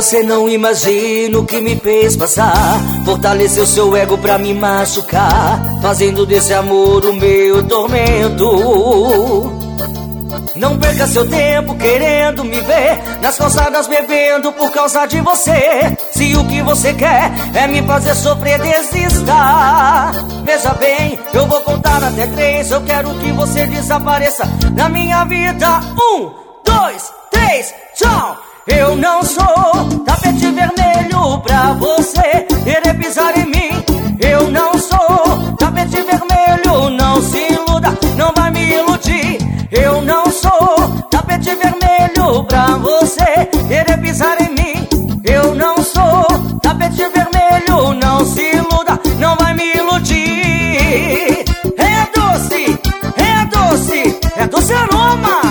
Você não imagina o que me fez passar. Fortaleceu seu ego pra me machucar, fazendo desse amor o meu tormento. Não perca seu tempo querendo me ver nas calçadas bebendo por causa de você. Se o que você quer é me fazer sofrer, desista. Veja bem, eu vou contar até 3. Eu quero que você desapareça da minha vida. 1, 2, 3, tchau. Eu não sou tapete vermelho pra você querer pisar em mim. Eu não sou tapete vermelho, não se iluda, não vai me iludir. Eu não sou tapete vermelho pra você querer pisar em mim. Eu não sou tapete vermelho, não se iluda, não vai me iludir. É doce, é doce, é doce aroma.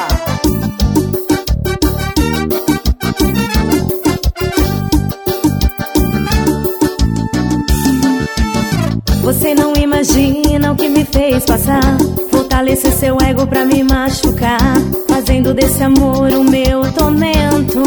Você não imagina o que me fez passar. Fortaleceu seu ego pra me machucar, fazendo desse amor o meu tormento.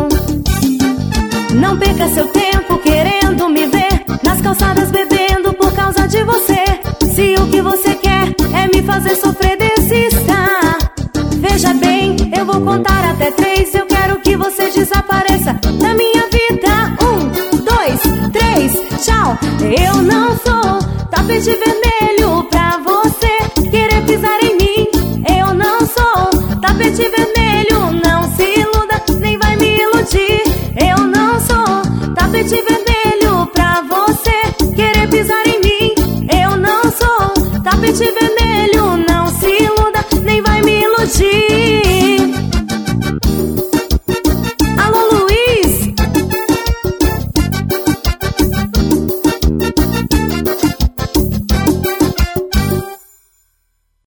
Não perca seu tempo querendo me ver nas calçadas bebendo por causa de você. Se o que você quer é me fazer sofrer, desista. Veja bem, eu vou contar até 3. Eu quero que você desapareça da minha vida. 1, 2, 3, tchau. Eu não sou tapete vermelho pra você querer pisar em mim. Eu não sou tapete vermelho, não se iluda, nem vai me iludir. Eu não sou tapete vermelho pra você querer pisar em mim. Eu não sou tapete vermelho.